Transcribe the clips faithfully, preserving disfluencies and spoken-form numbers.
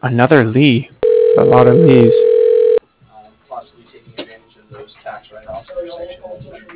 Another Lee. A lot of Lees. um, possibly taking advantage of those tax write-offs for section one thirty.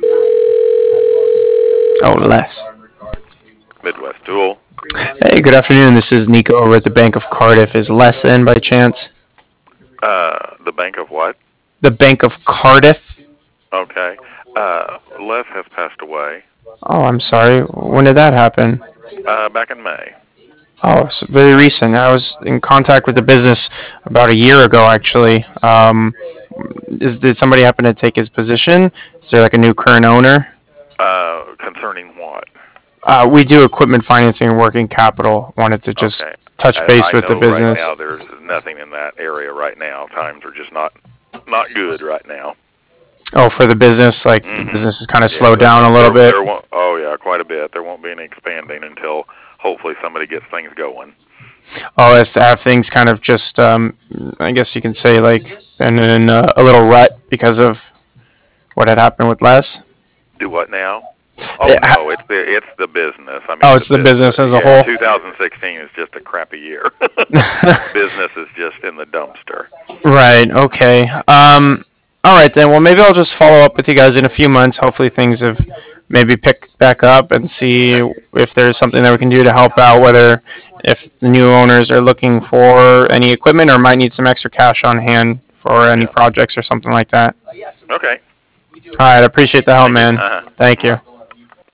Oh, Les. In regard to Midwest Tool. Hey, good afternoon. This is Nico over at the Bank of Cardiff. Is Les in by chance? Uh, the Bank of what? The Bank of Cardiff? Okay. Uh, Les has passed away. Oh, I'm sorry. When did that happen? Uh, back in May. Oh, it's very recent. I was in contact with the business about a year ago, actually. Um, is, did somebody happen to take his position? Is there like a new current owner? Uh, concerning what? Uh, we do equipment financing and working capital. Wanted to just Okay. touch I, base I with the know business. right now there's nothing in that area right now. Times are just not not good right now. Oh, for the business, like Mhm. the business is kind of Yeah, slowed there- down a little there- bit. there won't- oh yeah, quite a bit. There won't be any expanding until hopefully somebody gets things going. Oh, as to have things kind of just, um, I guess you can say, like, and in uh, a little rut because of what had happened with Les. Do what now? Oh Yeah, no, it's the it's the business. I mean, Oh, it's the business as a yeah, whole? twenty sixteen is just a crappy year. Business is just in the dumpster. Right. Okay. Um. All right then. Well, maybe I'll just follow up with you guys in a few months. Hopefully, things have maybe picked back up and see if there's something that we can do to help out. Whether if the new owners are looking for any equipment or might need some extra cash on hand for any Yeah. projects or something like that. Okay. All right. I appreciate the help, man. Uh-huh. Thank you.